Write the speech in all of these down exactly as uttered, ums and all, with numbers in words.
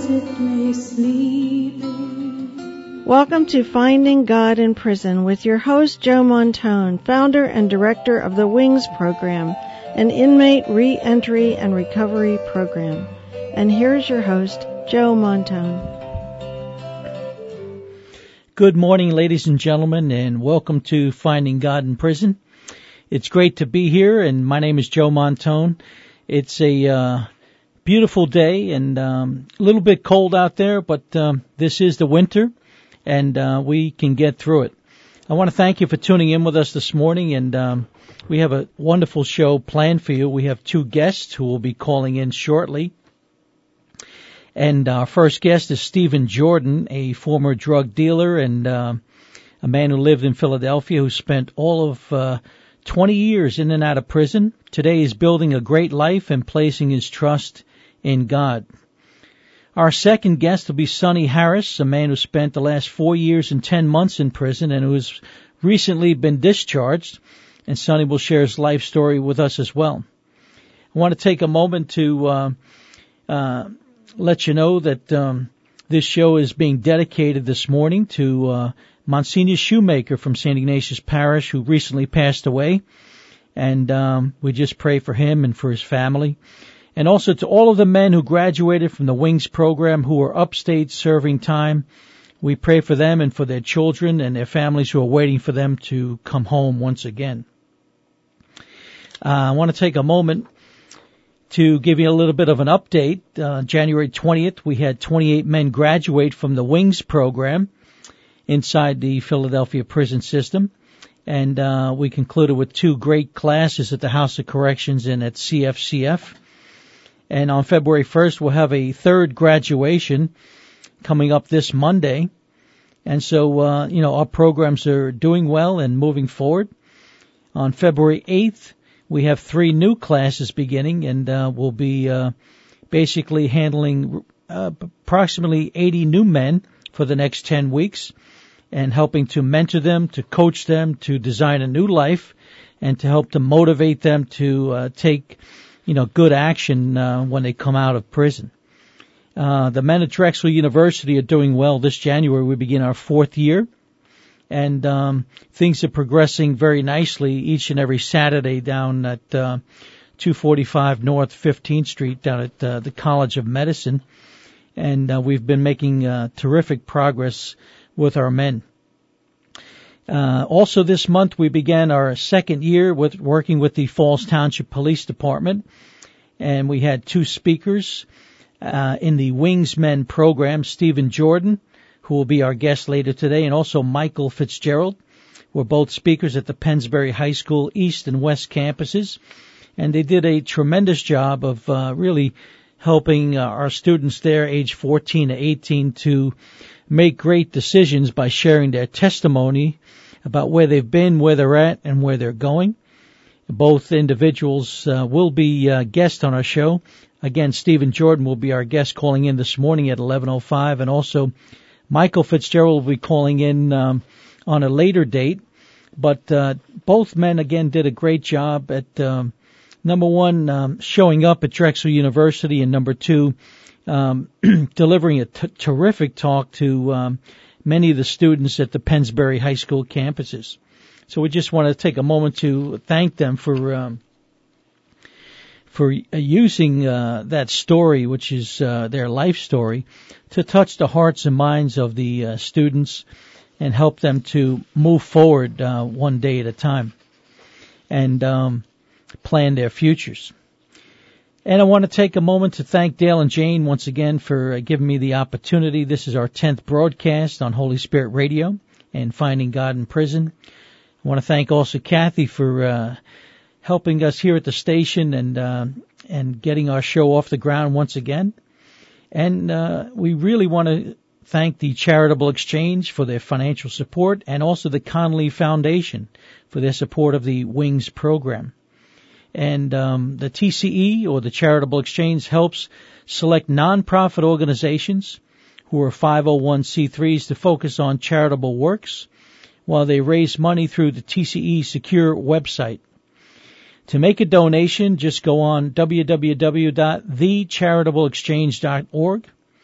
as it lay sleeping. Welcome to Finding God in Prison with your host, Joe Montone, founder and director of the WINGS program, an inmate re-entry and recovery program. And here's your host, Joe Montone. Good morning, ladies and gentlemen, and welcome to Finding God in Prison. It's great to be here, and my name is Joe Montone. It's a uh, beautiful day and um, a little bit cold out there, but um, this is the winter, and uh, we can get through it. I want to thank you for tuning in with us this morning, and um, we have a wonderful show planned for you. We have two guests who will be calling in shortly. And our first guest is Stephen Jordan, a former drug dealer and uh, a man who lived in Philadelphia who spent all of uh, twenty years in and out of prison. Today he's building a great life and placing his trust in God. Our second guest will be Sonny Harris, a man who spent the last four years and ten months in prison and who has recently been discharged. And Sonny will share his life story with us as well. I want to take a moment to uh, uh, let you know that um, this show is being dedicated this morning to uh, Monsignor Shoemaker from Saint Ignatius Parish, who recently passed away. And um, we just pray for him and for his family. And also to all of the men who graduated from the WINGS program who are upstate serving time. We pray for them and for their children and their families who are waiting for them to come home once again. Uh, I want to take a moment to give you a little bit of an update. Uh, January twentieth, we had twenty-eight men graduate from the WINGS program inside the Philadelphia prison system. And uh, we concluded with two great classes at the House of Corrections and at C F C F. And on February first, we'll have a third graduation coming up this Monday. And so, uh, you know, our programs are doing well and moving forward. On February eighth, we have three new classes beginning, and uh, we'll be uh, basically handling uh, approximately eighty new men for the next ten weeks and helping to mentor them, to coach them, to design a new life, and to help to motivate them to uh, take, you know, good action uh, when they come out of prison. Uh, the men at Drexel University are doing well. This January we begin our fourth year. And um, things are progressing very nicely each and every Saturday down at uh, two forty-five North fifteenth Street down at uh, the College of Medicine. And uh, we've been making uh, terrific progress with our men. Uh, also this month we began our second year with working with the Falls Township Police Department. And we had two speakers uh, in the WINGS Men program, Stephen Jordan, who will be our guest later today, and also Michael Fitzgerald. We're both speakers at the Pennsbury High School East and West campuses, and they did a tremendous job of uh, really helping uh, our students there, age fourteen to eighteen, to make great decisions by sharing their testimony about where they've been, where they're at, and where they're going. Both individuals uh, will be uh, guests on our show. Again, Stephen Jordan will be our guest calling in this morning at eleven oh five, and also Michael Fitzgerald will be calling in um, on a later date, but uh, both men, again, did a great job at, um, number one, um, showing up at Drexel University, and number two, um, delivering a t- terrific talk to um, many of the students at the Pennsbury High School campuses. So we just want to take a moment to thank them for um, for using uh, that story, which is uh, their life story, to touch the hearts and minds of the uh, students and help them to move forward uh, one day at a time and um, plan their futures. And I want to take a moment to thank Dale and Jane once again for uh, giving me the opportunity. This is our tenth broadcast on Holy Spirit Radio and Finding God in Prison. I want to thank also Kathy for uh, helping us here at the station and uh, and getting our show off the ground once again. And uh, we really want to thank the Charitable Exchange for their financial support, and also the Conley Foundation for their support of the WINGS program. And um, the T C E, or the Charitable Exchange, helps select nonprofit organizations who are five oh one c threes to focus on charitable works, while they raise money through the T C E Secure website. To make a donation, just go on w w w dot the charitable exchange dot org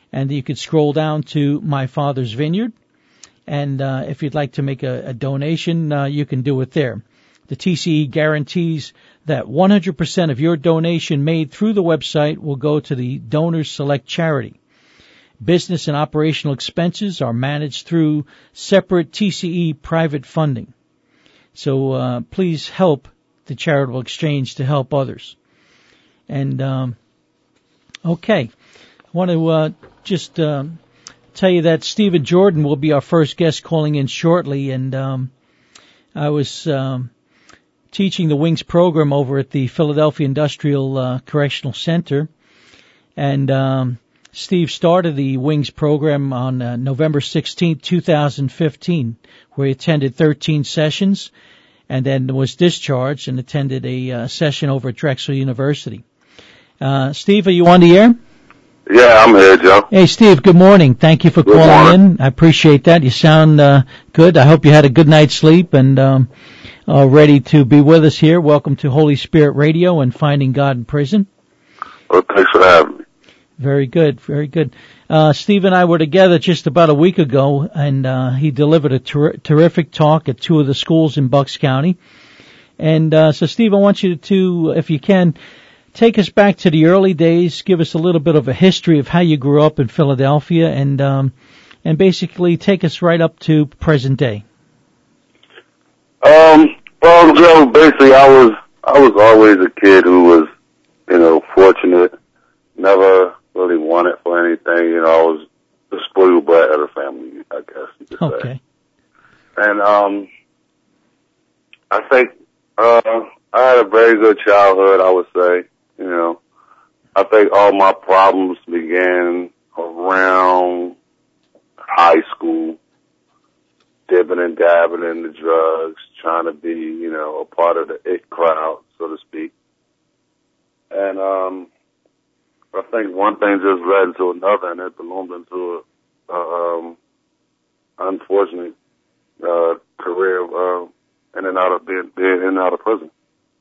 And you could scroll down to My Father's Vineyard. And uh, if you'd like to make a, a donation, uh, you can do it there. The T C E guarantees that one hundred percent of your donation made through the website will go to the Donors Select charity. Business and operational expenses are managed through separate T C E private funding. So uh, please help the charitable exchange to help others. And, um, okay, I want to uh, just uh, tell you that Stephen Jordan will be our first guest calling in shortly. And um, I was um, teaching the Wings program over at the Philadelphia Industrial uh, Correctional Center. And um, Steve started the Wings program on uh, November sixteenth, twenty fifteen, where he attended thirteen sessions and then was discharged and attended a uh, session over at Drexel University. Uh, Steve, are you on the air? Yeah, I'm here, Joe. Hey, Steve, good morning. Thank you for good calling morning. in. I appreciate that. You sound uh, good. I hope you had a good night's sleep and um, are ready to be with us here. Welcome to Holy Spirit Radio and Finding God in Prison. Well, thanks for having me. Very good, very good. Uh, Steve and I were together just about a week ago, and uh, he delivered a ter- terrific talk at two of the schools in Bucks County. And uh, so, Steve, I want you to, if you can, take us back to the early days, give us a little bit of a history of how you grew up in Philadelphia, and um, and basically take us right up to present day. Um, well, Joe, basically, I was I was always a kid who was, you know, fortunate, never really wanted for anything. You know, I was the spoiled brat of the family, I guess you could Okay. say. And um, I think uh, I had a very good childhood, I would say. You know, I think all my problems began around high school, dipping and dabbing in the drugs, trying to be, you know, a part of the it crowd, so to speak. And um, I think one thing just led into another, and it ballooned into a, a um, unfortunate uh, career uh, in and out of being, being in and out of prison.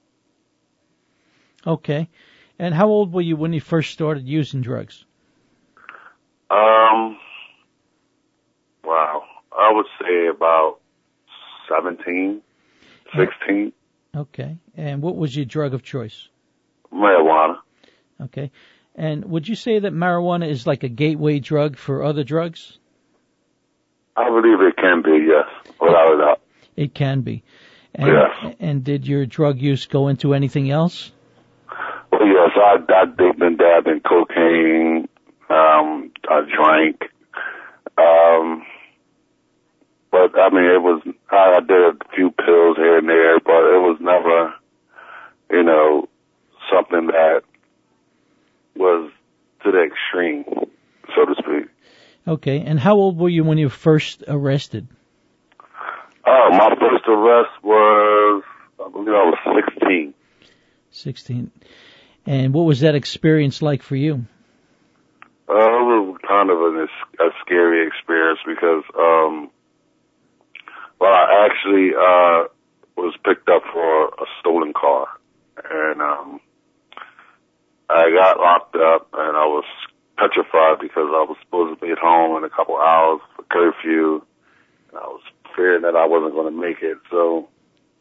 Okay. And how old were you when you first started using drugs? Um, wow. I would say about seventeen, sixteen. Okay. And what was your drug of choice? Marijuana. Okay. And would you say that marijuana is like a gateway drug for other drugs? I believe it can be, yes, without a doubt. It can be. And, Yes. And did your drug use go into anything else? Well, yes, I, I dipped and dabbed in cocaine. Um, I drank. Um, but, I mean, it was, I, I did a few pills here and there, but it was never, you know, something that was to the extreme, so to speak. Okay. And how old were you when you were first arrested? Oh, my first arrest was, I believe I was sixteen. sixteen. And what was that experience like for you? Uh, it was kind of a, a scary experience because, um, well, I actually, uh, was picked up for a stolen car. And, um, I got locked up and I was petrified because I was supposed to be at home in a couple hours for curfew. And I was fearing that I wasn't going to make it. So,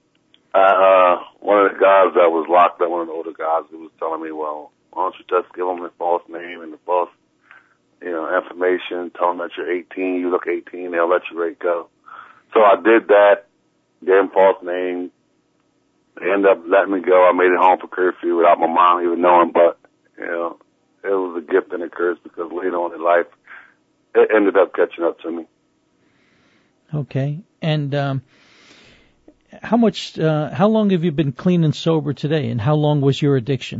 uh, one of the guys that was locked up, one of the older guys, he was telling me, well, why don't you just give them the false name and the false, you know, information, tell them that you're eighteen, you look eighteen, they'll let you right go. So I did that, gave them false name. They ended up letting me go. I made it home for curfew without my mom even knowing, but, you know, it was a gift and a curse because later on in life, it ended up catching up to me. Okay. And um, how much, uh, how long have you been clean and sober today, and how long was your addiction?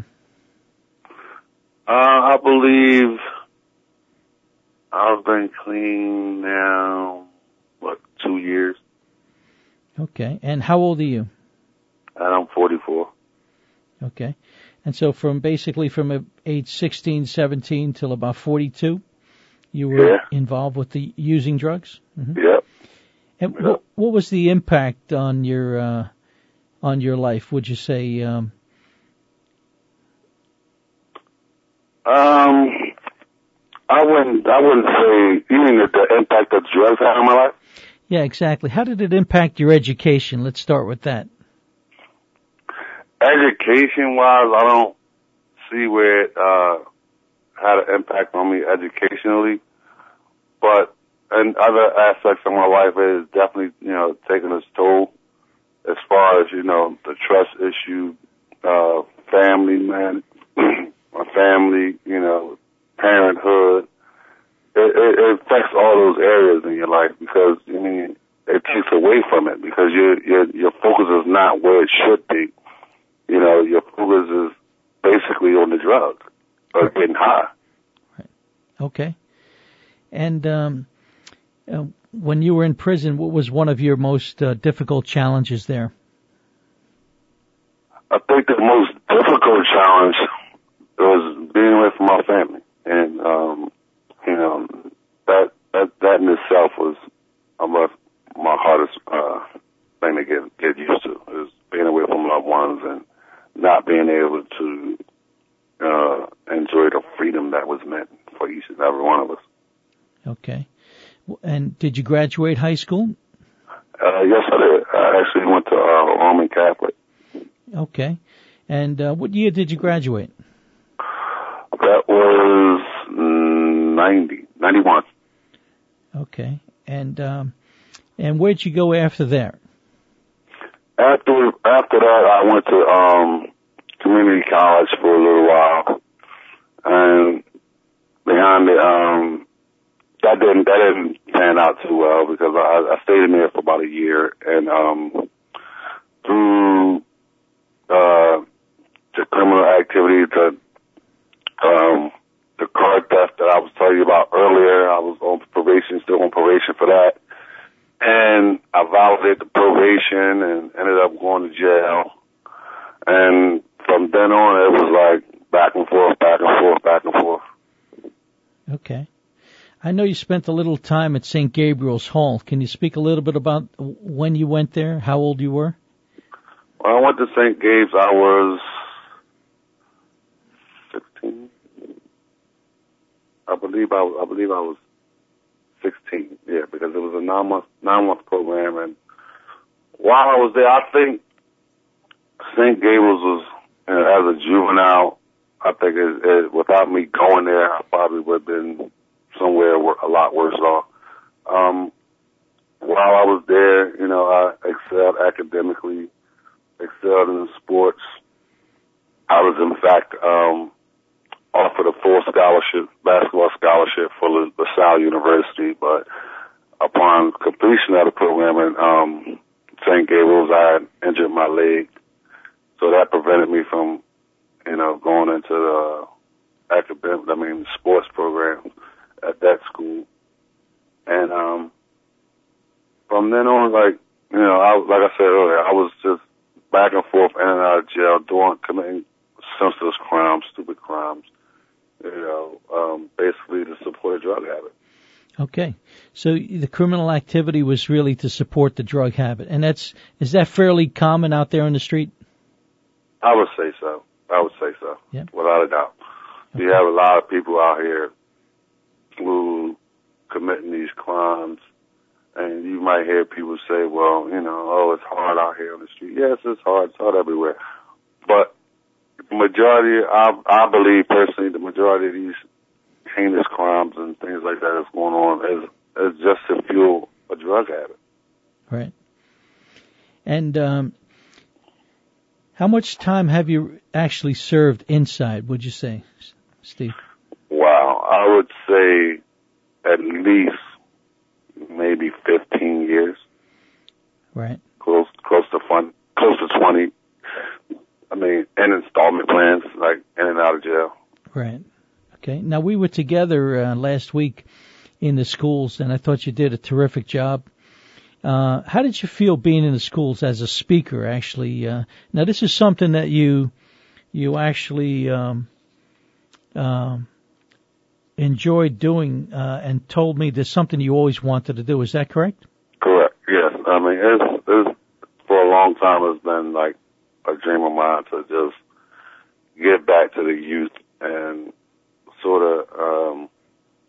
Uh, I believe I've been clean now, what, two years? Okay. And how old are you? And I'm forty-four. Okay. And so from basically from age sixteen, seventeen till about forty-two, you were Yeah. involved with the using drugs? Mm-hmm. Yep. And Yep. what, what was the impact on your, uh, on your life, would you say? Um, Um, I wouldn't, I wouldn't say, you mean the, the impact that drugs had on my life? Yeah, exactly. How did it impact your education? Let's start with that. Education-wise, I don't see where it uh, had an impact on me educationally, but in other aspects of my life, it has definitely, you know, taken its toll as far as, you know, the trust issue, uh, family, man, my family, you know, parenthood. It, it, it affects all those areas in your life because, I mean, it takes away from it because your your your focus is not where it should be. You know, your focus is basically on the drugs or getting high. Right. Okay. And um, uh, when you were in prison, what was one of your most uh, difficult challenges there? I think the most difficult challenge was being away from my family, and um, you know that that that in itself was my my hardest uh, thing to get get used to is being away from loved ones and not being able to uh, enjoy the freedom that was meant for each and every one of us. Okay. And did you graduate high school? Uh, yes, I did. I actually went to uh, Roman Catholic. Okay. And uh, what year did you graduate? That was ninety, ninety-one. Okay. And um, and where'd you go after that? After after that, I went to um, community college for a little while, and behind it, um, that didn't that didn't pan out too well because I, I stayed in there for about a year, and um, through uh, the criminal activity, the um, the car theft that I was telling you about earlier, I was on probation, still on probation for that. And I violated the probation and ended up going to jail. And from then on, it was like back and forth, back and forth, back and forth. Okay. I know you spent a little time at Saint Gabriel's Hall. Can you speak a little bit about when you went there, how old you were? When I went to Saint Gabe's, I was sixteen. I believe I, I believe I was sixteen, yeah, because it was a nine-month nine-month program, and while I was there, I think Saint Gabriel's was, you know, as a juvenile, I think it, it, without me going there, I probably would have been somewhere a lot worse off. Um, while I was there, you know, I excelled academically, excelled in sports. I was, in fact, um, offered a full scholarship, basketball scholarship for LaSalle University, but upon completion of the program in um, Saint Gabriel's, I had injured my leg, so that prevented me from, you know, going into the academic, I mean, sports program at that school. And um, from then on, like, you know, I, like I said earlier, I was just back and forth in and out of jail, doing, committing senseless crimes, stupid crimes, you know, um, basically to support a drug habit. Okay. So the criminal activity was really to support the drug habit. And that's, is that fairly common out there on the street? I would say so. I would say so. Yeah. Without a doubt. Okay. You have a lot of people out here who committing these crimes, and you might hear people say, well, you know, oh, it's hard out here on the street. Yes, it's hard. It's hard everywhere. But the majority, I, I believe personally, the majority of these heinous crimes and things like that that's going on is, is just to fuel a drug habit. Right. And um, how much time have you actually served inside, would you say, Steve? Wow. I would say at least maybe fifteen years. Right. Close, close to fun, close to twenty. I mean, and installment plans, like in and out of jail. Right. Okay. Now, we were together uh, last week in the schools, and I thought you did a terrific job. Uh, how did you feel being in the schools as a speaker, actually? Uh, now, this is something that you you actually um, um, enjoyed doing uh, and told me there's something you always wanted to do. Is that correct? Correct, yes. I mean, it's, it's for a long time it's been like a dream of mine to just give back to the youth and sort of um,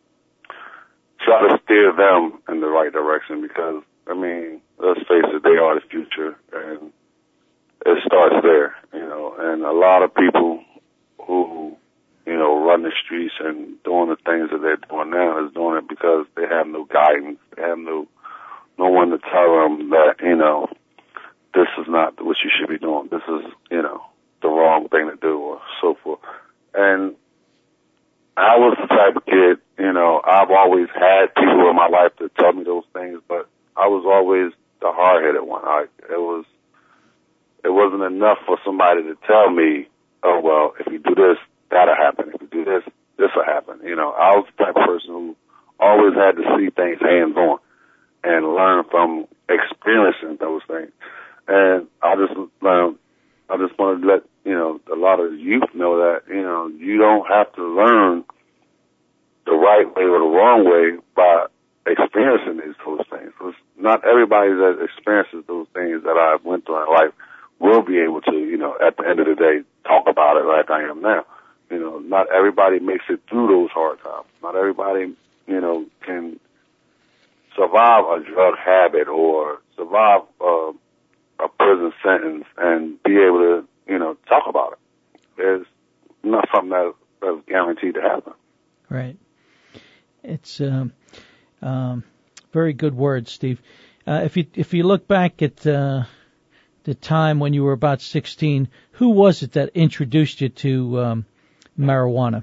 generation because, I mean, let's face it, they are the future, and it starts there, you know, and a lot of people who, you know, run the streets and doing the things that they're doing now is doing it because they have no guidance, they have no, no one to tell them that, you know, this is not what you should be doing, this is, you know, the wrong thing to do, or so forth. And I was the type of kid, you know, I've always had people in my life to tell me those things, but I was always the hard-headed one. I, it was, it wasn't enough for somebody to tell me, oh, well, if you do this, that'll happen. If you do this, this'll happen. You know, I was the type of person who always had to see things hands-on and learn from experiencing those things. And I just, um, I just want to let, you know, a lot of youth know that, you know, you don't have to learn the right way or the wrong way by experiencing these those things. It's not everybody that experiences those things that I went through in life will be able to, you know, at the end of the day, talk about it like I am now. You know, not everybody makes it through those hard times. Not everybody, you know, can survive a drug habit or survive uh, a prison sentence and be able to, you know, talk about it. It's not something that, that's guaranteed to happen. Right. It's um, um, very good words, Steve. Uh, if you if you look back at uh, the time when you were about sixteen, who was it that introduced you to um, marijuana?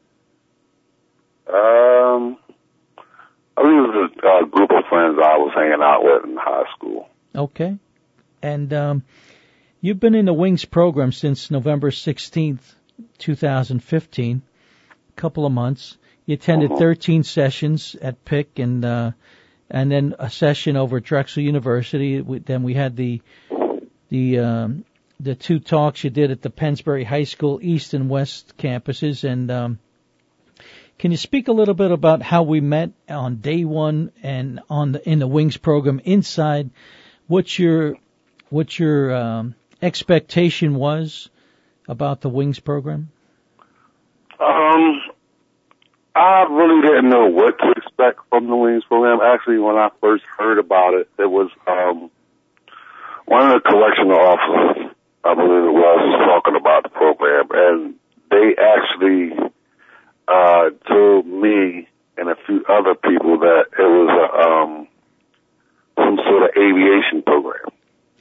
Um, I think it was a, a group of friends I was hanging out with in high school. Okay. And um, you've been in the Wings program since November sixteenth, twenty fifteen, a couple of months. You attended Uh-huh. thirteen sessions at Pick and uh, and then a session over at Drexel University. We, then we had the the um, the two talks you did at the Pennsbury High School East and West campuses. And um, can you speak a little bit about how we met on day one and on the, in the Wings program inside? What's your what your um, expectation was about the Wings program? Um, I really didn't know what to expect from the Wings program. Actually, when I first heard about it, it was um, one of the correctional officers, I believe it was, was talking about the program, and they actually uh, told me and a few other people that it was a, um, some sort of aviation program.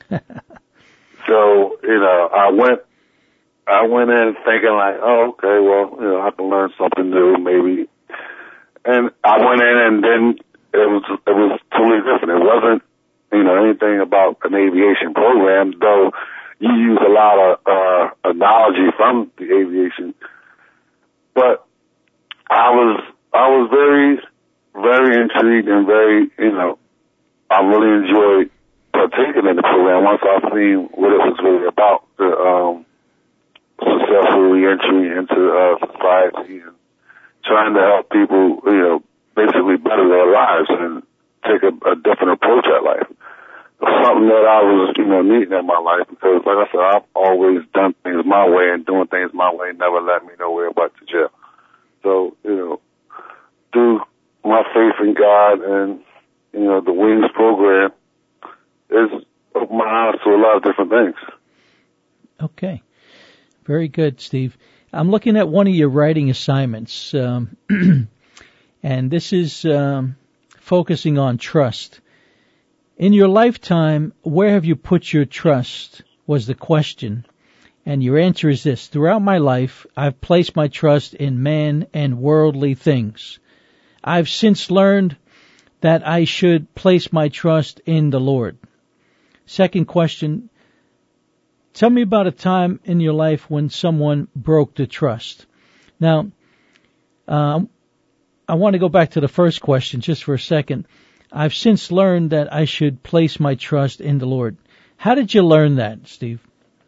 So, you know, I went, I went in thinking like, oh, okay, well, you know, I can learn something new, maybe. And I went in and then it was, it was totally different. It wasn't, you know, anything about an aviation program, though you use a lot of, uh, analogy from the aviation. But I was, I was very, very intrigued and very, you know, I really enjoyed partaking in the program once I seen what it was really about, the um, successful reentry into uh, society and trying to help people, you know, basically better their lives and take a, a different approach at life. It's something that I was, you know, needing in my life because, like I said, I've always done things my way, and doing things my way never led me nowhere but to jail. So, you know, through my faith in God and, you know, the Wings program, is opened my eyes to a lot of different things. Okay. Very good, Steve. I'm looking at one of your writing assignments, um, and this is um, focusing on trust. In your lifetime, where have you put your trust, was the question. And your answer is this: throughout my life, I've placed my trust in man and worldly things. I've since learned that I should place my trust in the Lord. Second question, tell me about a time in your life when someone broke the trust. Now, uh, I want to go back to the first question just for a second. I've since learned that I should place my trust in the Lord. How did you learn that, Steve?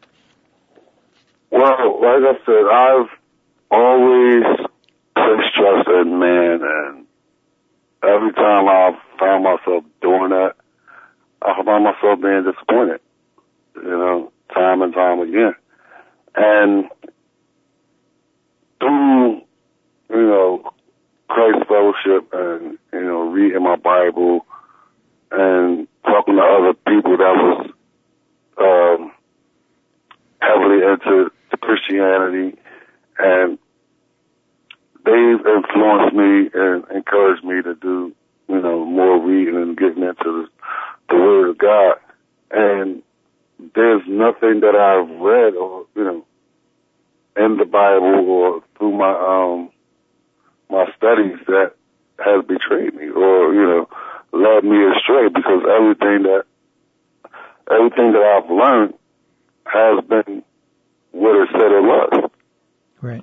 Well, like I said, I've always placed trust in man, and every time I've found myself doing that, I find myself being disappointed, you know, time and time again. And through, you know, Christ fellowship and, you know, reading my Bible and talking to other people that was um, heavily into Christianity, and they've influenced me and encouraged me to do, you know, more reading and getting into the, the Word of God. And there's nothing that I've read or, you know, in the Bible or through my um my studies that has betrayed me or, you know, led me astray, because everything that everything that I've learned has been what it said it was. Right.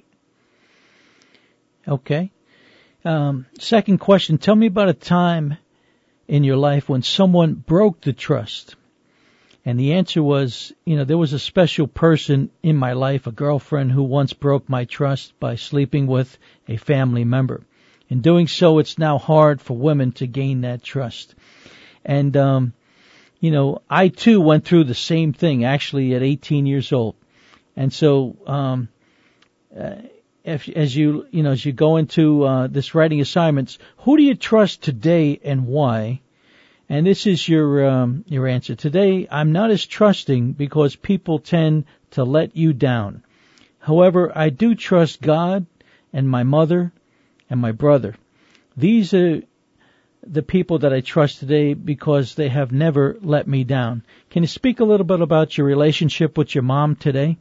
Okay. Um, second question, tell me about a time in your life when someone broke the trust. And the answer was, you know, there was a special person in my life, a girlfriend who once broke my trust by sleeping with a family member. In doing so, it's now hard for women to gain that trust. And, um, you know, I too went through the same thing, actually at eighteen years old. And so, um, uh, if, as you, you know, as you go into, uh, this writing assignments, who do you trust today and why? And this is your um, your answer. Today, I'm not as trusting because people tend to let you down. However, I do trust God and my mother and my brother. These are the people that I trust today because they have never let me down. Can you speak a little bit about your relationship with your mom today?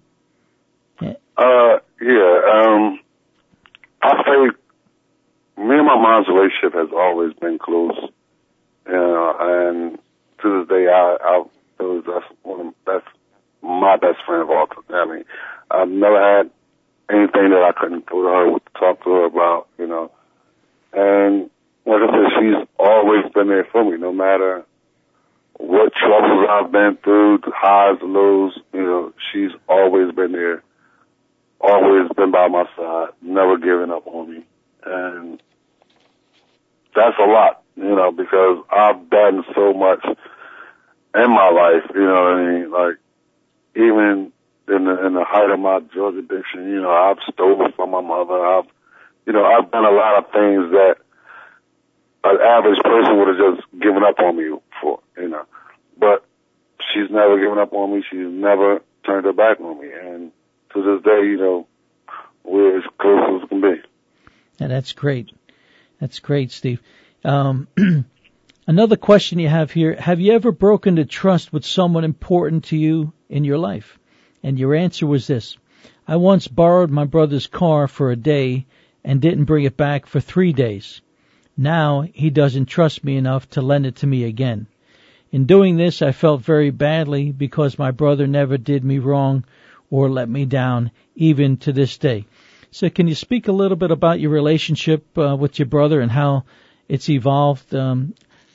Uh, yeah. Um, I think me and my mom's relationship has always been close. You know, and to this day, I, I it that's one of, that's my best friend of all time. I mean, I've never had anything that I couldn't go to her with, talk to her about, you know. And like I said, she's always been there for me, no matter what troubles I've been through, the highs, the lows. You know, she's always been there, always been by my side, never giving up on me, and that's a lot. You know, because I've done so much in my life, you know what I mean? Like, even in the, in the height of my drug addiction, you know, I've stolen from my mother. I've, you know, I've done a lot of things that an average person would have just given up on me for, you know. But she's never given up on me. She's never turned her back on me. And to this day, you know, we're as close as can be. And that's great. That's great, Steve. Um, another question you have here, have you ever broken the trust with someone important to you in your life? And your answer was this: I once borrowed my brother's car for a day and didn't bring it back for three days. Now he doesn't trust me enough to lend it to me again. In doing this, I felt very badly because my brother never did me wrong or let me down, even to this day. So can you speak a little bit about your relationship uh, with your brother and how it's evolved? Um,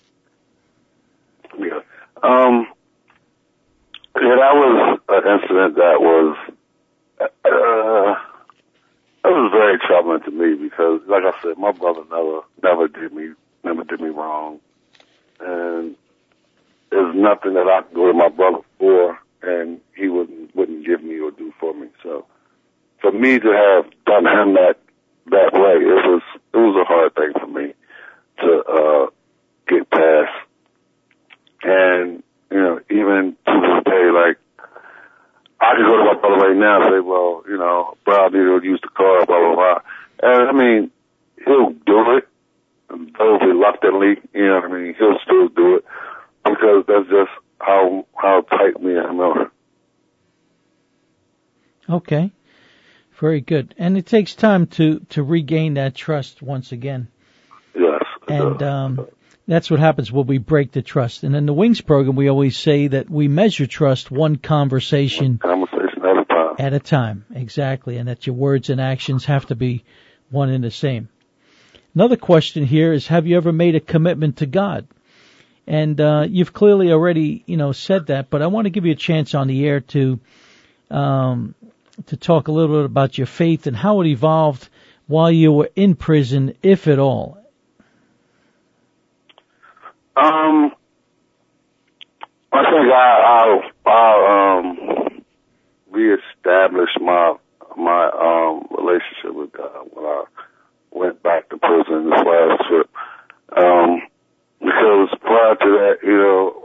yeah. Um, yeah, that was an incident that was, uh, it was very troubling to me because, like I said, my brother never, never did me, never did me wrong. And there's nothing that I could go to my brother for and he wouldn't, wouldn't give me or do for me. So for me to have done him that, that way, it was, it was a hard thing for me to uh get past. And, you know, even to this day, like, I could go to my brother right now and say, well, you know, bro, I need to use the car, blah, blah, blah. And, I mean, he'll do it, though reluctantly, you know what I mean, he'll still do it, because that's just how how tight me and him are. Okay. Very good. And it takes time to, to regain that trust once again. Yes. And um, that's what happens when we break the trust. And in the Wings program, we always say that we measure trust one conversation, one conversation at a time. At a time, exactly. And that your words and actions have to be one and the same. Another question here is, have you ever made a commitment to God? And uh, you've clearly already, you know, said that, but I want to give you a chance on the air to um, to talk a little bit about your faith and how it evolved while you were in prison, if at all. Um, I think I, I, I um, reestablished my my um relationship with God when I went back to prison this last trip. Um, because prior to that, you know,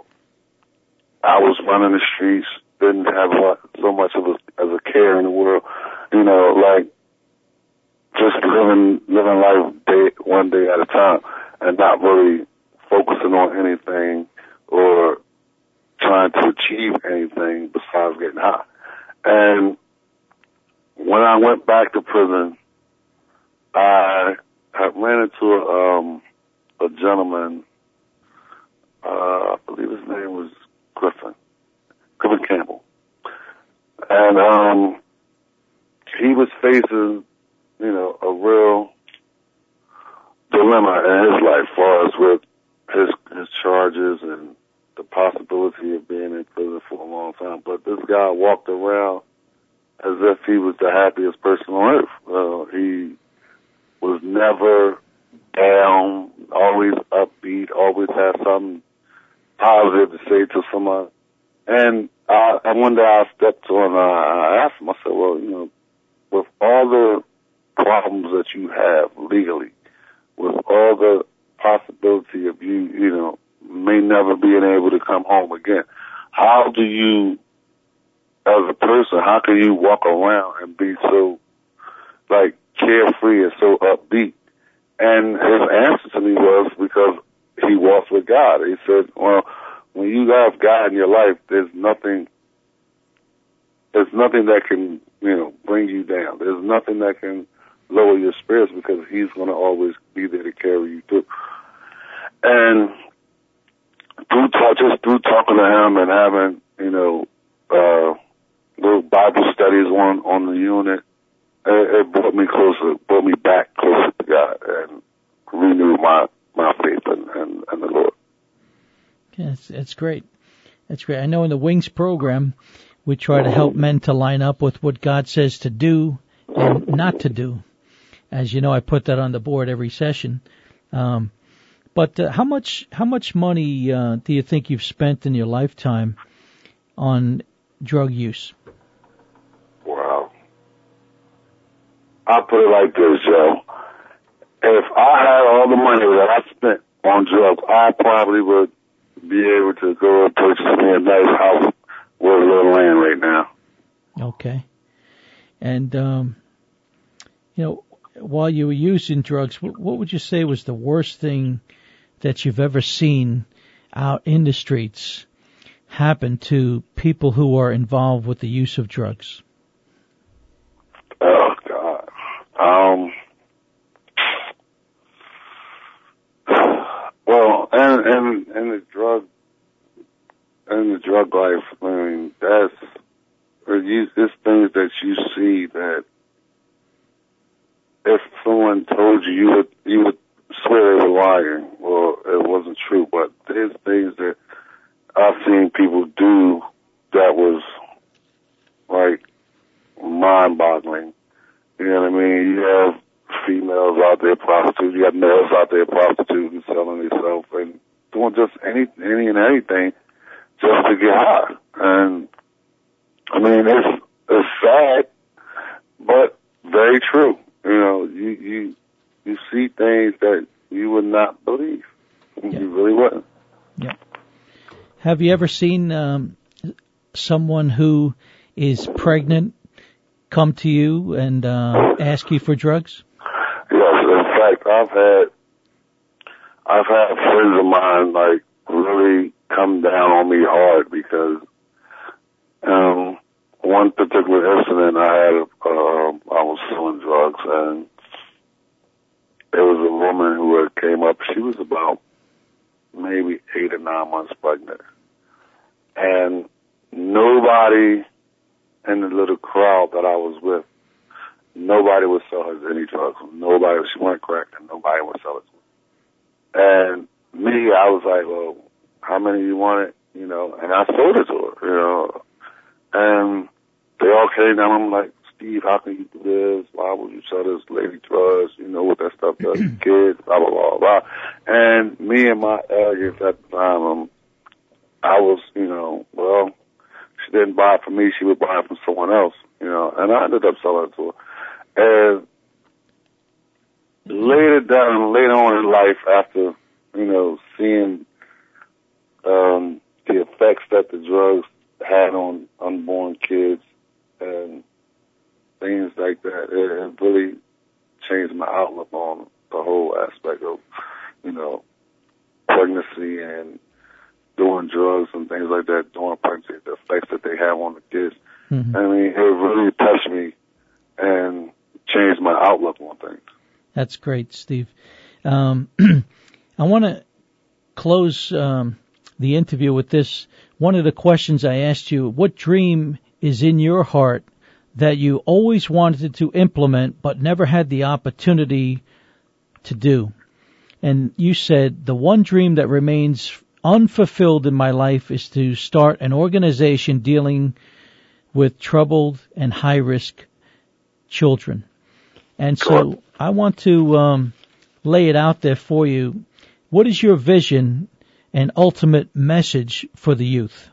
I was running the streets, didn't have a lot, so much of a, as a care in the world, you know, like just living, living life day, one day at a time and not really focusing on anything or trying to achieve anything besides getting high. And when I went back to prison, I, I ran into a, um, a gentleman, uh, I believe his name was Griffin, Griffin Campbell. And, um, he was facing, you know, a real dilemma in his life, as far as with his, his charges and the possibility of being in prison for a long time. But this guy walked around as if he was the happiest person on earth. Uh, he was never down, always upbeat, always had something positive to say to someone. And I, and one day I stepped on, uh, I asked him, I said, well, you know, with all the problems that you have legally, with all the possibility of you, you know, may never being able to come home again, how do you, as a person, how can you walk around and be so, like, carefree and so upbeat? And his answer to me was because he walks with God. He said, well, when you have God in your life, there's nothing, there's nothing that can, you know, bring you down. There's nothing that can lower your spirits because he's going to always be there to carry you through. And through talk, just through talking to him and having, you know, uh, little Bible studies on, on the unit, it, it brought me closer, brought me back closer to God and renewed my, my faith in, in, in the Lord. Yeah, that's, that's great. That's great. I know in the Wings program, we try to help men to line up with what God says to do and not to do. As you know, I put that on the board every session. Um, but uh, how much how much money uh, do you think you've spent in your lifetime on drug use? Wow. I'll put it like this, Joe. If I had all the money that I spent on drugs, I probably would be able to go and purchase me a nice house with a little land right now. Okay. And, um, you know, while you were using drugs, what, what would you say was the worst thing that you've ever seen out in the streets happen to people who are involved with the use of drugs? Oh, God. Um, well, and, and, and the drug, and the drug life, I mean, that's, it's things that you see that if someone told you, you would, you would swear they were lying or it wasn't true. But there's things that I've seen people do that was like mind-boggling. You know what I mean? You have females out there prostituting, you have males out there prostituting, selling themselves, and doing just any, any and anything just to get high. And I mean, it's, it's sad, but very true. You know, you, you, you see things that you would not believe. Yeah. You really wouldn't. Yeah. Have you ever seen, um, someone who is pregnant come to you and, uh, ask you for drugs? Yes. In fact, I've had, I've had friends of mine, like, really come down on me hard because, um, one particular incident I had, uh, I was selling drugs, and there was a woman who had came up. She was about maybe eight or nine months pregnant, and nobody in the little crowd that I was with, nobody would sell her any drugs. Nobody, she wasn't cracked, and nobody would sell it to her. And me, I was like, well, how many you wanted? You know, and I sold it to her, you know. And they all came down. I'm like, Steve, how can you do this? Why would you sell this lady drugs? You know what that stuff does to kids, blah, blah, blah, blah. And me and my arrogance at the time, um, I was, you know, well, she didn't buy it from me. She would buy it from someone else, you know. And I ended up selling it to her. And later down, later on in life, after, you know, seeing it really changed my outlook on the whole aspect of, you know, pregnancy and doing drugs and things like that, during pregnancy, the effects that they have on the kids. Mm-hmm. I mean, it really touched me and changed my outlook on things. That's great, Steve. Um, I want to close um, the interview with this. One of the questions I asked you, what dream is in your heart that you always wanted to implement but never had the opportunity to do? And you said, the one dream that remains unfulfilled in my life is to start an organization dealing with troubled and high-risk children. And so I want to um, lay it out there for you. What is your vision and ultimate message for the youth?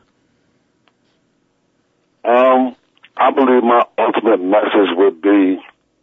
Um, I believe my ultimate message would be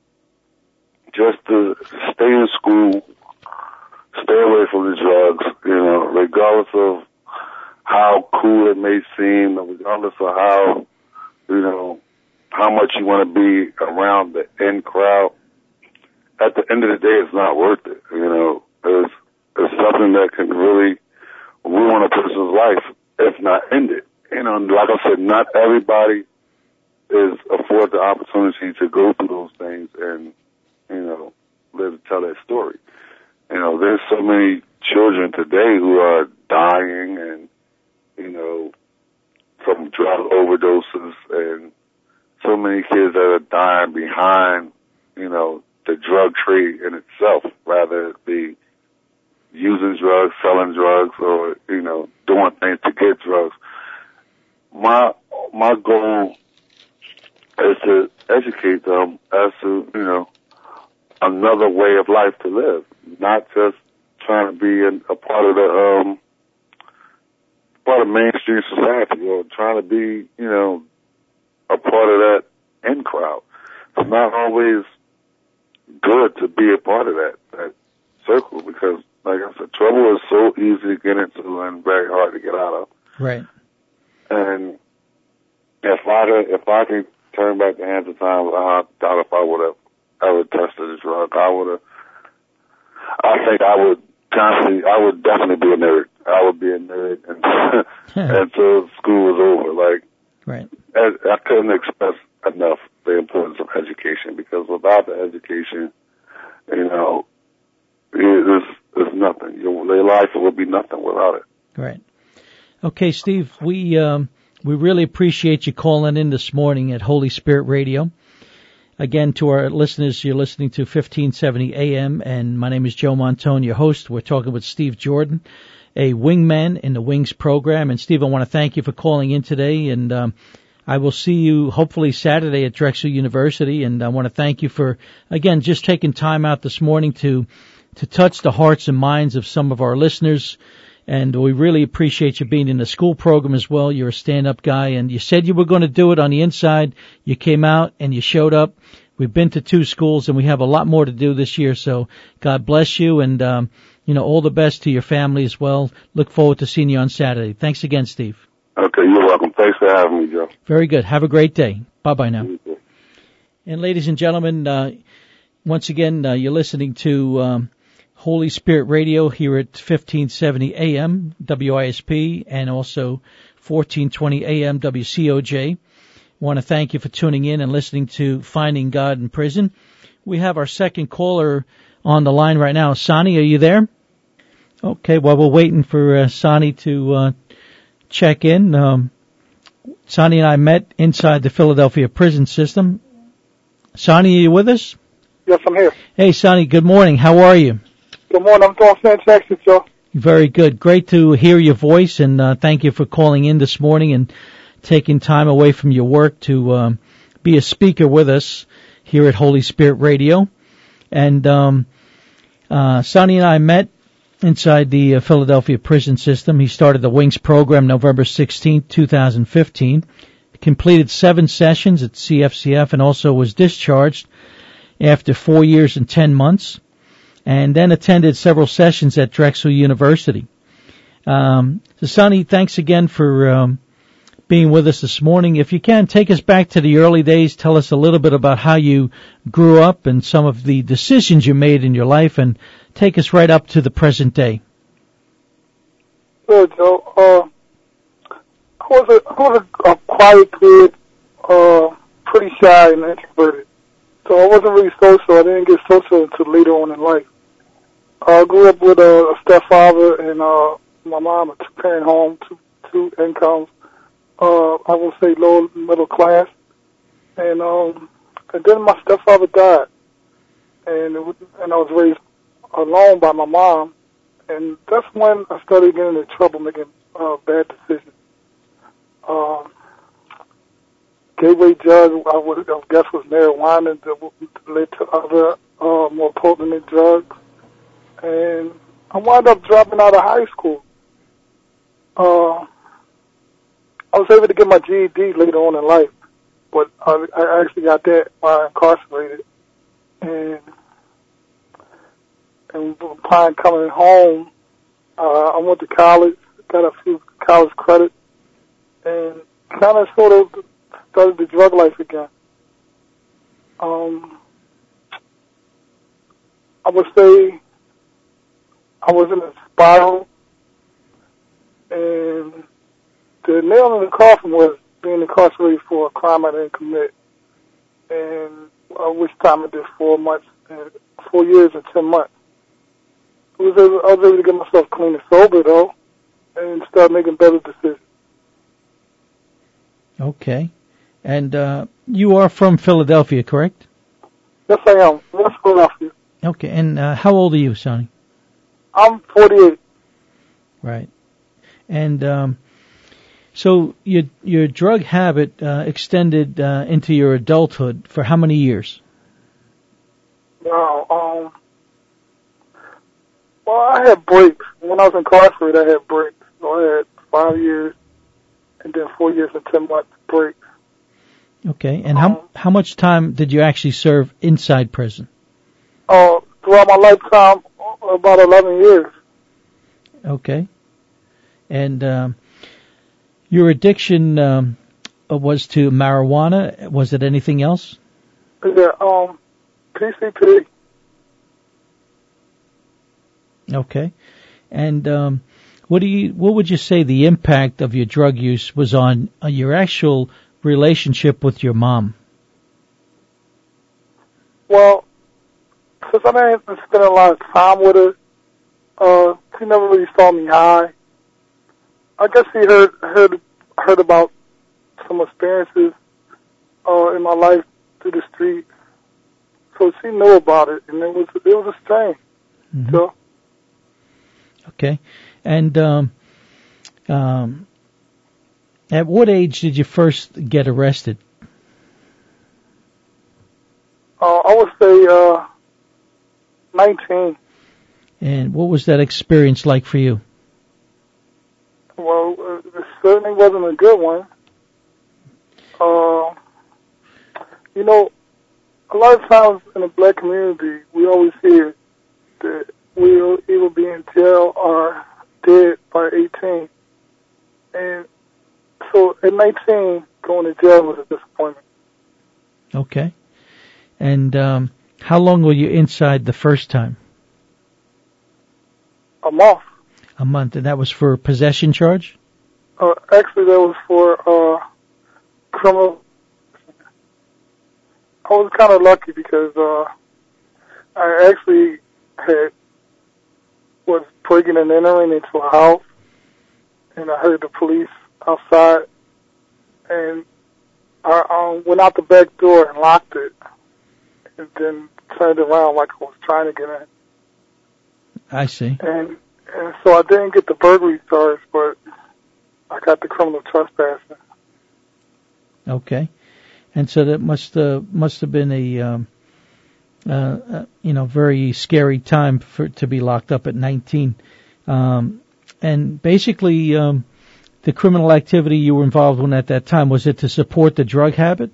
just to stay in school, stay away from the drugs, you know, regardless of how cool it may seem, regardless of how, you know, how much you want to be around the in crowd. At the end of the day, it's not worth it. You know, it's, it's something that can really ruin a person's life, if not end it. You know, like I said, not everybody is afforded the opportunity to go through those things and, you know, live to tell their story. You know, there's so many children today who are dying and, you know, from drug overdoses, and so many kids that are dying behind, you know, the drug trade in itself, rather it be using drugs, selling drugs, or, you know, doing things to get drugs. My, my goal is to educate them as to, you know, another way of life to live, not just trying to be in, a part of the, um, part of mainstream society, or trying to be, you know, a part of that in crowd. It's not always good to be a part of that, that circle, because, like I said, trouble is so easy to get into and very hard to get out of. Right. And if I could, if I could turn back the hands of time, I doubt if I would have ever tested a drug. I would have, I think I would constantly, I would definitely be a nerd. I would be a nerd until, until school was over. Like, right. I, I couldn't express enough the importance of education, because without the education, you know, there's, there's nothing. Your, your life would be nothing without it. Right. Okay, Steve, we, um, we really appreciate you calling in this morning at Holy Spirit Radio. Again, to our listeners, you're listening to fifteen seventy A M, and my name is Joe Montone, your host. We're talking with Steve Jordan, a wingman in the Wings program. And, Steve, I want to thank you for calling in today, and um, I will see you hopefully Saturday at Drexel University. And I want to thank you for, again, just taking time out this morning to to touch the hearts and minds of some of our listeners. And we really appreciate you being in the school program as well. You're a stand-up guy, and you said you were going to do it on the inside. You came out and you showed up. We've been to two schools, and we have a lot more to do this year. So God bless you, and um, you know, all the best to your family as well. Look forward to seeing you on Saturday. Thanks again, Steve. Okay, you're welcome. Thanks for having me, Joe. Very good. Have a great day. Bye-bye now. And ladies and gentlemen, uh, once again, uh, you're listening to um, Holy Spirit Radio here at fifteen seventy A M W I S P, and also fourteen twenty A M W C O J. I want to thank you for tuning in and listening to Finding God in Prison. We have our second caller on the line right now. Sonny, are you there? Okay, well, we're waiting for uh, Sonny to uh, check in. Um, Sonny and I met inside the Philadelphia prison system. Sonny, are you with us? Yes, I'm here. Hey, Sonny, good morning. How are you? Good morning. I'm doing fantastic, Joe. Very good. Great to hear your voice, and uh, thank you for calling in this morning and taking time away from your work to um, be a speaker with us here at Holy Spirit Radio. And um, uh, Sonny and I met inside the uh, Philadelphia prison system. He started the Wings program November sixteenth, twenty fifteen, completed seven sessions at C F C F, and also was discharged after four years and ten months, and then attended several sessions at Drexel University. Um, so, Sonny, thanks again for um, being with us this morning. If you can, take us back to the early days. Tell us a little bit about how you grew up and some of the decisions you made in your life, and take us right up to the present day. Sure, Joe. Uh, I was a, I was a, a quiet kid, uh, pretty shy and introverted. So I wasn't really social. I didn't get social until later on in life. I grew up with a, a stepfather and uh, my mom, a two-parent home, two, two incomes. Uh, I would say low middle class. And um, and then my stepfather died, and it was, and I was raised alone by my mom. And that's when I started getting into trouble, making uh, bad decisions. Um, gateway drug, I would I guess, was marijuana that led to other uh, more potent drugs. And I wound up dropping out of high school. Uh, I was able to get my G E D later on in life, but I, I actually got that while incarcerated. And, and upon coming home, uh, I went to college, got a few college credits, and kind of sort of started the drug life again. Um, I would say I was in a spiral, and the nail in the coffin was being incarcerated for a crime I didn't commit, and uh, which time I did four months, and four years and ten months. I was able, I was able to get myself clean and sober, though, and start making better decisions. Okay. And uh, you are from Philadelphia, correct? Yes, I am. West Philadelphia. Okay. And uh, how old are you, Sonny? I'm forty-eight. Right. And um, so your your drug habit uh, extended uh, into your adulthood for how many years? No, um, well, I had breaks. When I was incarcerated, I had breaks. So I had five years and then four years and ten months breaks. Okay. And how um, how much time did you actually serve inside prison? Uh, throughout my lifetime, about eleven years. Okay. And um, your addiction um, was to marijuana. Was it anything else? Yeah, um, P C P. Okay. And um, what do you? What would you say the impact of your drug use was on uh, your actual relationship with your mom? Well, since I didn't spend a lot of time with her, uh, she never really saw me high. I guess she heard heard heard about some experiences uh, in my life through the streets, so she knew about it, and it was it was a strain. Mm-hmm. So. Okay, and um, um, at what age did you first get arrested? Uh, I would say uh, nineteen. And what was that experience like for you? Well, uh, it certainly wasn't a good one. Uh, you know, a lot of times in the black community, we always hear that we'll either be in jail or dead by eighteen. And so at nineteen, going to jail was a disappointment. Okay. And um, how long were you inside the first time? A month. A month, and that was for a possession charge? Uh, actually, that was for uh, criminal. I was kind of lucky because uh, I actually had was breaking and entering into a house, and I heard the police outside, and I um, went out the back door and locked it, and then turned around like I was trying to get in. I see. And and so I didn't get the burglary charge, but I got the criminal trespassing. Okay. And so that must uh, must have been a um, uh, uh, you know very scary time for to be locked up at nineteen. Um, and basically, um, the criminal activity you were involved in at that time, was it to support the drug habit?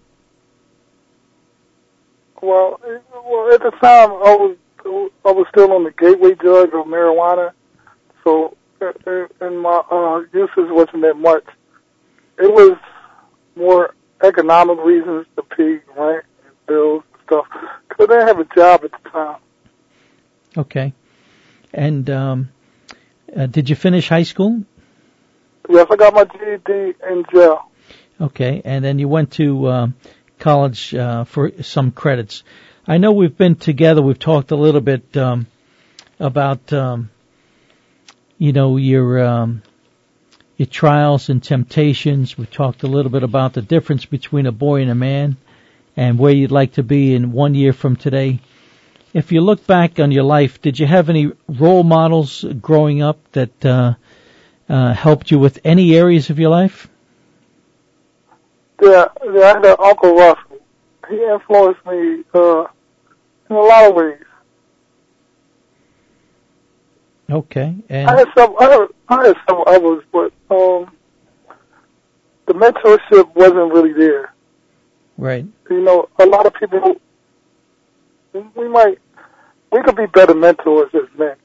Well, it, well, at the time I was I was still on the gateway drug of marijuana, so uh, and my uh, uses wasn't that much. it was more economic reasons to pay rent and bills and stuff. Because I didn't have a job at the time. Okay. And um, uh, did you finish high school? Yes, I got my G E D in jail. Okay, and then you went to uh, college uh, for some credits. I know we've been together. We've talked a little bit um, about, um, you know, your um, your trials and temptations. We talked a little bit about the difference between a boy and a man, and where you'd like to be in one year from today. If you look back on your life, did you have any role models growing up that uh, uh, helped you with any areas of your life? Yeah, yeah, I had an Uncle Russell. He influenced me uh, in a lot of ways. Okay, and I had some, I had, I had some others, but um, the mentorship wasn't really there. right. You know, a lot of people, we might, we could be better mentors as men,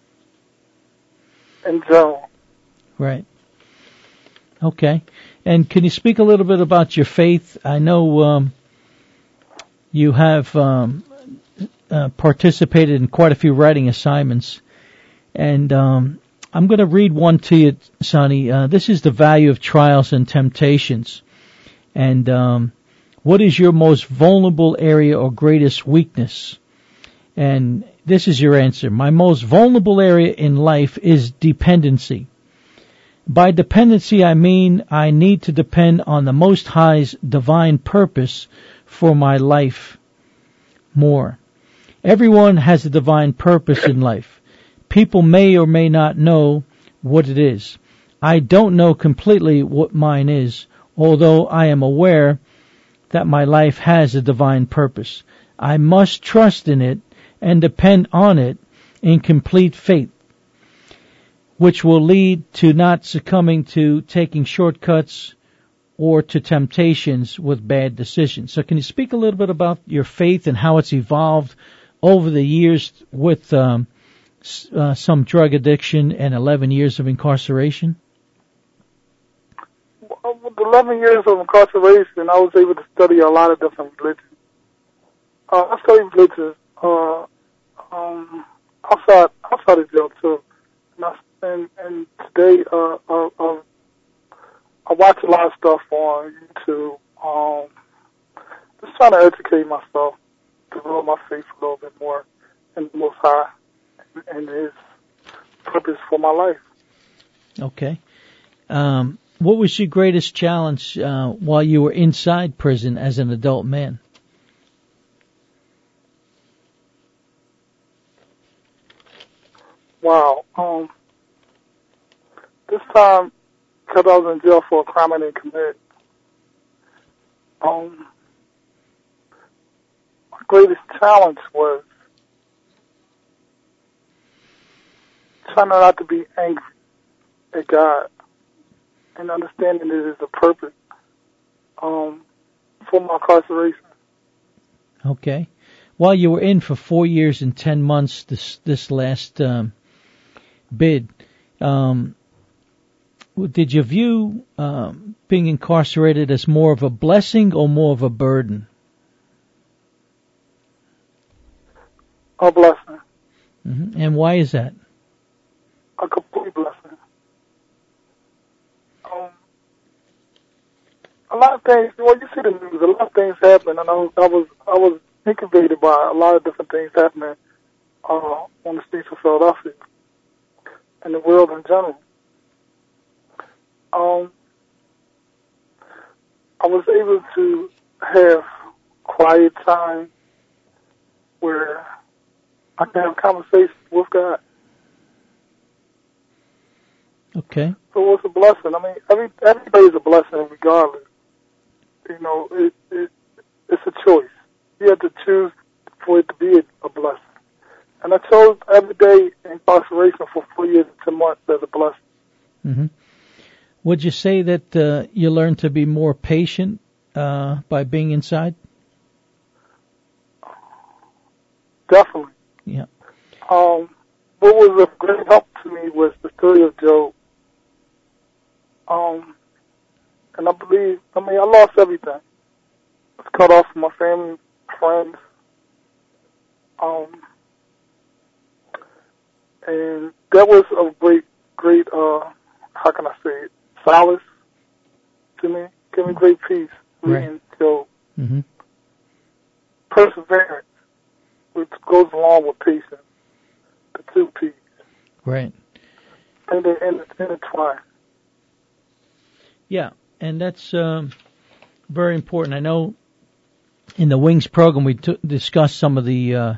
in general. Right. Okay. And can you speak a little bit about your faith? I know um, you have um, uh, participated in quite a few writing assignments. And um, I'm going to read one to you, Sonny. Uh, this is the value of trials and temptations. And um, what is your most vulnerable area or greatest weakness? And this is your answer. My most vulnerable area in life is dependency. By dependency, I mean I need to depend on the Most High's divine purpose for my life more. Everyone has a divine purpose in life. People may or may not know what it is. I don't know completely what mine is, although I am aware that my life has a divine purpose. I must trust in it and depend on it in complete faith, which will lead to not succumbing to taking shortcuts or to temptations with bad decisions. So can you speak a little bit about your faith and how it's evolved over the years with um, uh, some drug addiction and eleven years of incarceration? Well, with eleven years of incarceration, I was able to study a lot of different religions. Uh, I studied religions uh, um, outside, outside of jail, too. And I And, and today, uh, uh, uh, I watch a lot of stuff on YouTube, um, just trying to educate myself, develop my faith a little bit more in the Most High and His purpose for my life. Okay. Um, what was your greatest challenge uh, while you were inside prison as an adult man? Wow. Um, this time, because I was in jail for a crime I didn't commit, um, my greatest challenge was trying not to be angry at God and understanding that there's a purpose um, for my incarceration. Okay. While you were in for four years and ten months, this this last um, bid, um, did you view um, being incarcerated as more of a blessing or more of a burden? A blessing. Mm-hmm. And why is that? A complete blessing. Um, a lot of things. Well, you see the news. A lot of things happen, and I was I was I was incubated by a lot of different things happening uh, on the streets of Philadelphia and the world in general. Um, I was able to have quiet time where I can have conversations with God. Okay. So it's a blessing. I mean, every every day is a blessing regardless. You know, it, it it's a choice. You have to choose for it to be a, a blessing. And I chose every day incarceration for four years and ten months as a blessing. Mm-hmm. Would you say that uh, you learned to be more patient uh, by being inside? Definitely. Yeah. Um, what was a great help to me was the story of Job. Um, And I believe, I mean, I lost everything. I was cut off from my family, friends. Um, and that was a great, great, uh, how can I say it, solace to me. Give me great peace. Reading Job. Mm-hmm. Perseverance, which goes along with patience. The two P's. Right. And they intertwine. Yeah, and that's um, very important. I know in the Wings program we t- discussed some of the uh,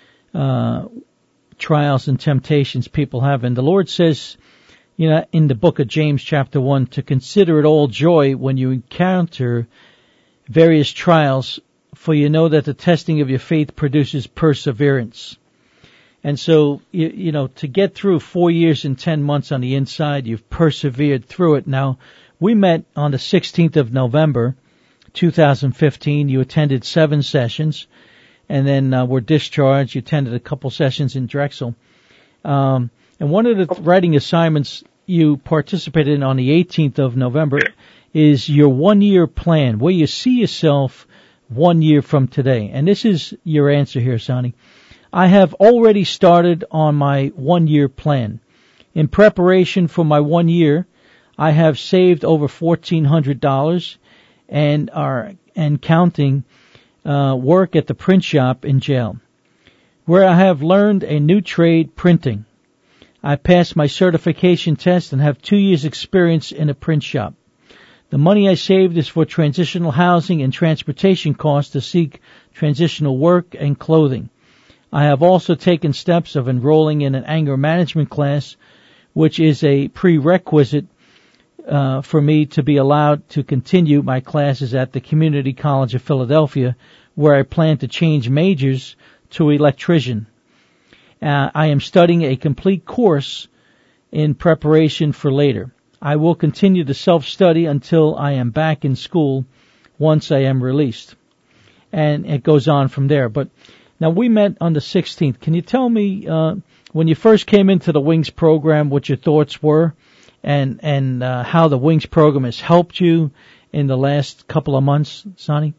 uh, trials and temptations people have, and the Lord says, you know, in the book of James chapter one, to consider it all joy when you encounter various trials, for you know that the testing of your faith produces perseverance. And so, you, you know, to get through four years and ten months on the inside, you've persevered through it. Now, we met on the sixteenth of November, two thousand fifteen. You attended seven sessions, and then uh, were discharged. You attended a couple sessions in Drexel. Um, and one of the writing assignments you participated in on the eighteenth of November is your one-year plan, where you see yourself one year from today. And this is your answer here, Sonny. I have already started on my one-year plan. In preparation for my one year, I have saved over fourteen hundred dollars and are and counting uh, work at the print shop in jail, where I have learned a new trade, printing. I passed my certification test and have two years experience in a print shop. The money I saved is for transitional housing and transportation costs to seek transitional work and clothing. I have also taken steps of enrolling in an anger management class, which is a prerequisite uh, for me to be allowed to continue my classes at the Community College of Philadelphia, where I plan to change majors to electrician. Uh, I am studying a complete course in preparation for later. I will continue to self-study until I am back in school once I am released. And it goes on from there. But now, we met on the sixteenth. Can you tell me, uh, when you first came into the Wings program, what your thoughts were and and uh, how the Wings program has helped you in the last couple of months, Sonny?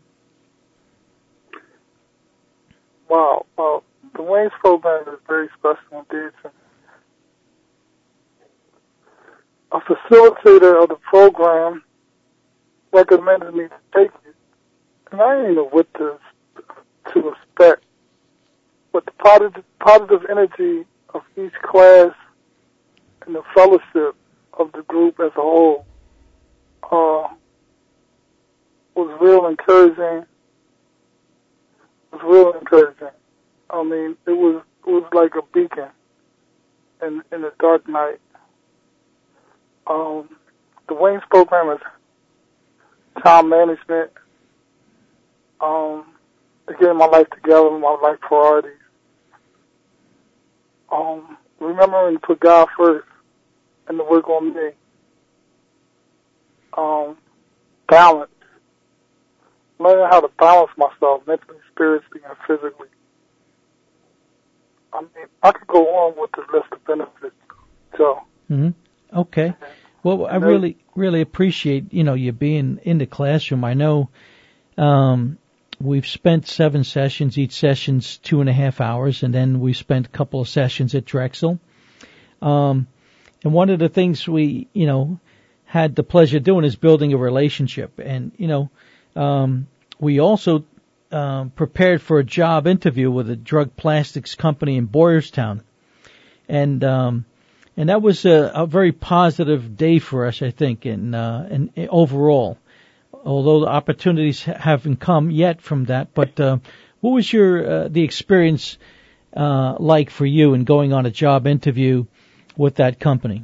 Wow. Well, the Wings program is very special indeed. A facilitator of the program recommended me to take it, and I didn't know what to, to expect. But the positive, positive energy of each class and the fellowship of the group as a whole uh, was real encouraging. Was real encouraging. I mean, it was it was like a beacon in in the dark night. Um, the Wings program is time management, um, getting my life together, my life priorities. Um, remembering to put God first and to work on me. Um, balance. Learning how to balance myself mentally, spiritually, and physically. I mean, I could go on with the list of benefits. So. Mm-hmm. Okay. Well, I really, really appreciate, you know, you being in the classroom. I know, um, we've spent seven sessions, each session's two and a half hours, and then we spent a couple of sessions at Drexel. Um, and one of the things we, you know, had the pleasure of doing is building a relationship. And, you know, um, we also, um, prepared for a job interview with a drug plastics company in Boyerstown. And, um, And that was a, a very positive day for us, I think, and, uh, and overall, although the opportunities haven't come yet from that. But uh, what was your uh, the experience uh, like for you in going on a job interview with that company?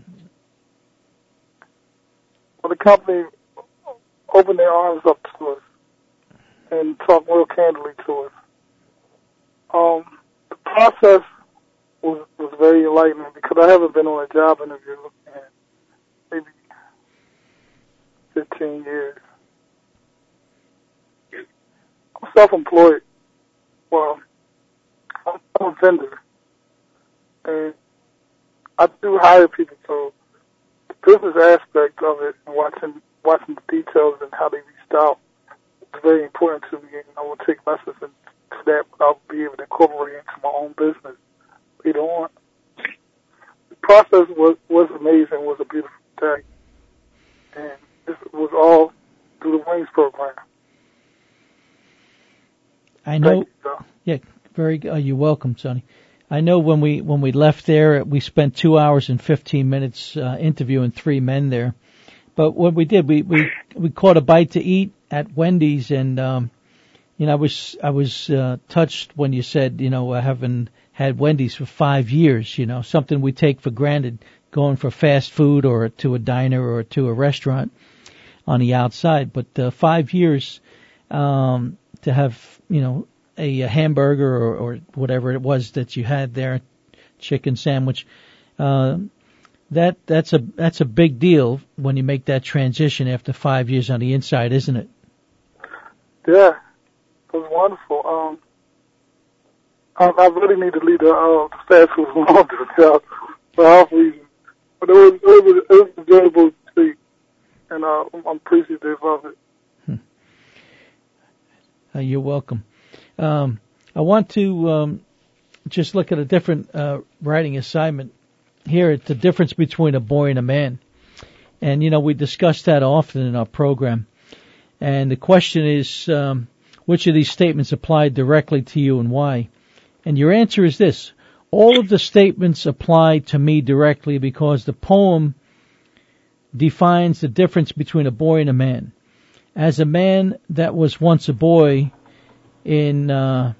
Well, the company opened their arms up to us and talked real candidly to us. Um, the process was was very enlightening because I haven't been on a job interview in maybe fifteen years. I'm self-employed. Well, I'm a vendor, and I do hire people. So the business aspect of it and watching watching the details and how they reached out was very important to me, and I will take lessons into that, but I'll be able to incorporate it into my own business later on. The process was, was amazing, was a beautiful day, and this was all through the Wings program. I know. You, yeah, very. Uh, you're welcome, Sonny. I know when we when we left there, we spent two hours and fifteen minutes uh, interviewing three men there. But what we did, we we we caught a bite to eat at Wendy's, and um, you know, I was I was uh, touched when you said, you know, I haven't had Wendy's for five years. You know, something we take for granted, going for fast food or to a diner or to a restaurant on the outside. But uh, five years um, to have, you know, a, a hamburger or, or whatever it was that you had there, chicken sandwich. Uh, that that's a that's a big deal when you make that transition after five years on the inside, isn't it? Yeah, it was wonderful. Um, I, I really need to leave the, uh, the fast food alone for health reasons, but it was it was, it was enjoyable to see, and uh, I'm appreciative of it. Hmm. Uh, you're welcome. Um, I want to um, just look at a different uh, writing assignment here. It's the difference between a boy and a man. And, you know, we discuss that often in our program. And the question is, um, which of these statements apply directly to you and why? And your answer is this: all of the statements apply to me directly because the poem defines the difference between a boy and a man. As a man that was once a boy in uh,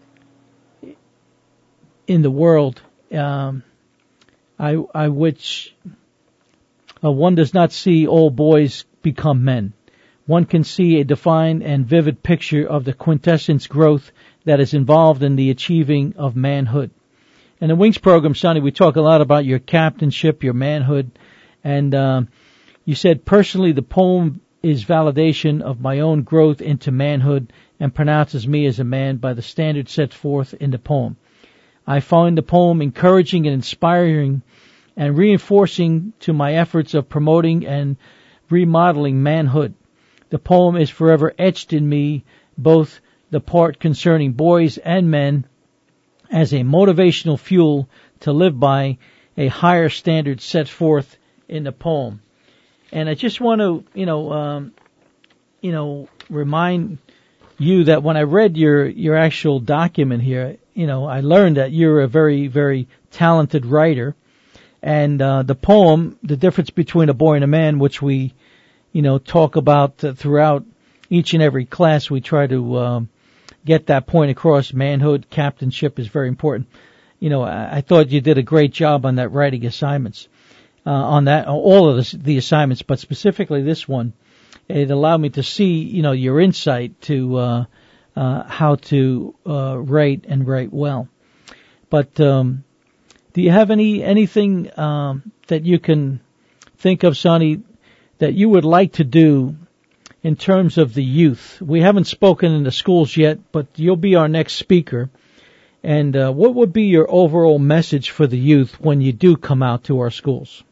in the world, um, I, I which uh, one does not see all boys become men. One can see a defined and vivid picture of the quintessence growth that is involved in the achieving of manhood. In the Wings program, Sonny, we talk a lot about your captainship, your manhood, and um, you said, personally, the poem is validation of my own growth into manhood and pronounces me as a man by the standards set forth in the poem. I find the poem encouraging and inspiring and reinforcing to my efforts of promoting and remodeling manhood. The poem is forever etched in me, both the part concerning boys and men, as a motivational fuel to live by a higher standard set forth in the poem. And I just want to, you know, um, you know, remind you that when I read your, your actual document here, you know, I learned that you're a very, very talented writer. And uh, the poem, The Difference Between a Boy and a Man, which we, you know, talk about uh, throughout each and every class, we try to um, get that point across. Manhood, captainship is very important. You know, I, I thought you did a great job on that writing assignments, uh, on that, all of the, the assignments, but specifically this one. It allowed me to see, you know, your insight to uh, uh, how to uh, write and write well. But um, do you have any anything um, that you can think of, Sonny, that you would like to do in terms of the youth? We haven't spoken in the schools yet, but you'll be our next speaker. And uh, what would be your overall message for the youth when you do come out to our schools?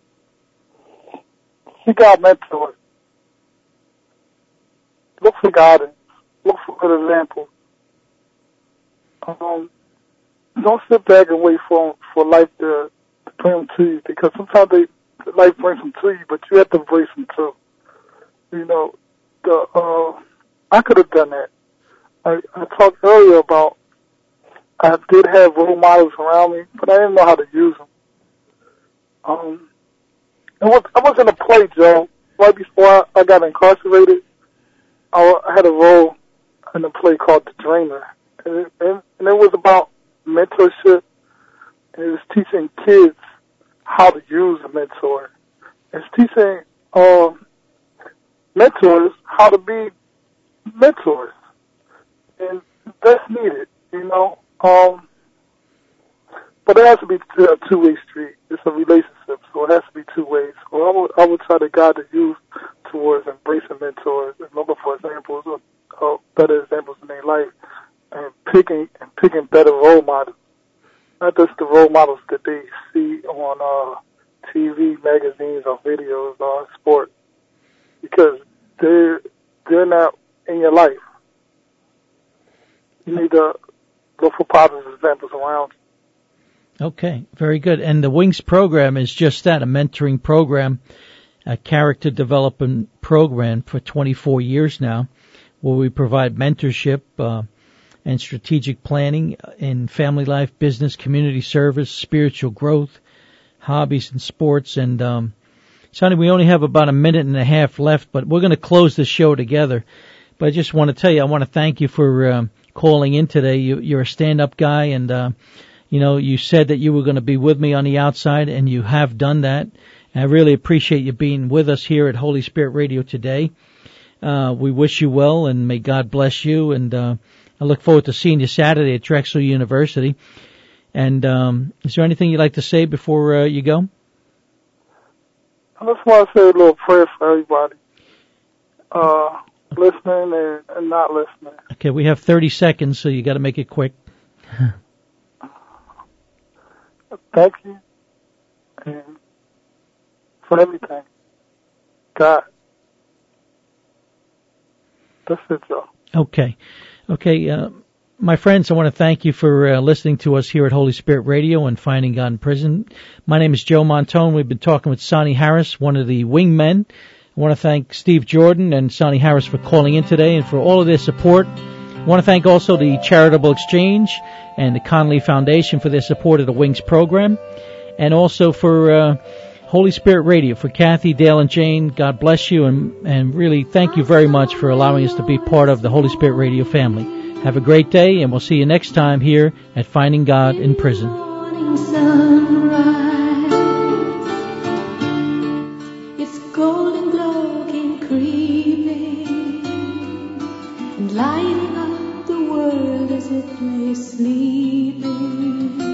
Seek out mentors. Look for guidance. Look for good examples. Um, don't sit back and wait for for life to, to bring them to you, because sometimes they life brings them to you, but you have to embrace them too. You know, the uh, I could have done that. I, I talked earlier about I did have role models around me, but I didn't know how to use them. Um, I was I was in a play, Joe, right before I, I got incarcerated. I, I had a role in a play called The Dreamer, and it, and, and it was about mentorship, and it was teaching kids how to use a mentor. It's teaching um, mentors how to be mentors, and that's needed, you know. Um, but it has to be a two-way street. It's a relationship, so it has to be two ways. So I would, I would try to guide the youth towards embracing mentors and looking for examples of uh, better examples in their life, and picking and picking better role models. Not just the role models that they see on uh, T V, magazines, or videos, or sports. because they're, they're not in your life. You need to look for positive examples around you. Okay, very good. And the Wings program is just that, a mentoring program, a character development program for twenty-four years now, where we provide mentorship uh, and strategic planning in family life, business, community service, spiritual growth, hobbies and sports. And um, Sonny, we only have about a minute and a half left, but we're going to close the show together. But I just want to tell you, I want to thank you for um, calling in today. You, you're a stand-up guy, and uh, you know, you said that you were going to be with me on the outside, and you have done that. And I really appreciate you being with us here at Holy Spirit Radio today. Uh, we wish you well, and may God bless you. And uh, I look forward to seeing you Saturday at Drexel University. And um, is there anything you'd like to say before uh, you go? I just want to say a little prayer for everybody, uh, listening and, and not listening. Okay, we have thirty seconds, so you got to make it quick. Thank you and for everything. God. That's it, Joe. Okay. Okay, uh, my friends, I want to thank you for uh, listening to us here at Holy Spirit Radio and Finding God in Prison. My name is Joe Montone. We've been talking with Sonny Harris, one of the wingmen. I want to thank Steve Jordan and Sonny Harris for calling in today and for all of their support. I want to thank also the Charitable Exchange and the Conley Foundation for their support of the Wings program, and also for uh, Holy Spirit Radio, for Kathy, Dale, and Jane. God bless you, and, and really thank you very much for allowing us to be part of the Holy Spirit Radio family. Have a great day, and we'll see you next time here at Finding God in Prison. It's golden glow came creeping and lighting up the world as it lay sleeping.